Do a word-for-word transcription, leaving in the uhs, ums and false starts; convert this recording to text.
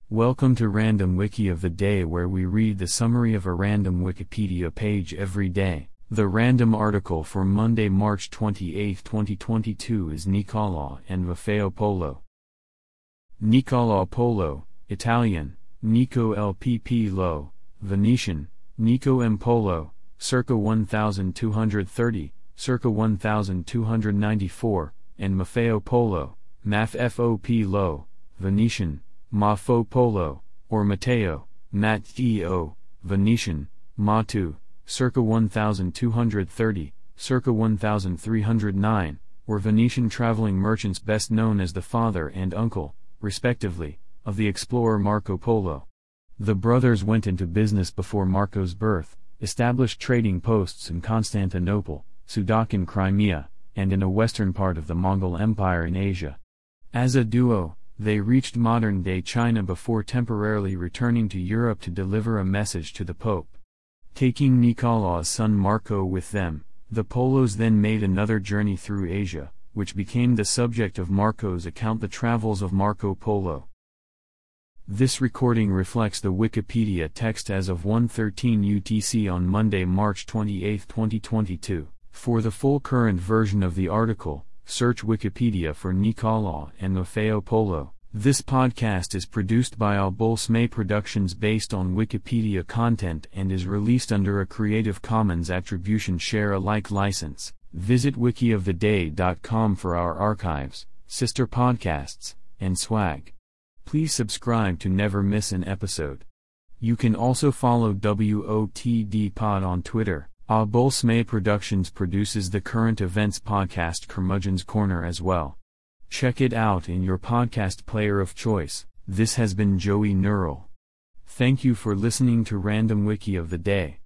Welcome to Random Wiki of the Day, where we read the summary of a random Wikipedia page every day. The random article for Monday, March twenty-eighth, twenty twenty-two is Nicola and Maffeo Polo. Nicola Polo, Italian, Nico L P P Lo, Venetian, Nico M. Polo, circa twelve thirty, circa twelve ninety-four, and Maffeo Polo, Maff F O P Lo, Venetian, Maffeo Polo, or Matteo, Matteo, Venetian, Matu, circa twelve thirty, circa thirteen oh nine, were Venetian traveling merchants best known as the father and uncle, respectively, of the explorer Marco Polo. The brothers went into business before Marco's birth, established trading posts in Constantinople, Sudak in Crimea, and in a western part of the Mongol Empire in Asia. As a duo, they reached modern-day China before temporarily returning to Europe to deliver a message to the Pope. Taking Nicola's son Marco with them, the Polos then made another journey through Asia, which became the subject of Marco's account, The Travels of Marco Polo. This recording reflects the Wikipedia text as of one thirteen U T C on Monday, March twenty-eighth, twenty twenty-two. For the full current version of the article, search Wikipedia for Nicola and Maffeo Polo. This podcast is produced by Al Bolsme Productions based on Wikipedia content and is released under a Creative Commons Attribution Share Alike license. Visit wiki of the day dot com for our archives, sister podcasts, and swag. Please subscribe to never miss an episode. You can also follow W O T D Pod on Twitter. Al Bolsme Productions produces the current events podcast Curmudgeon's Corner as well. Check it out in your podcast player of choice. This has been Joey Neural. Thank you for listening to Random Wiki of the Day.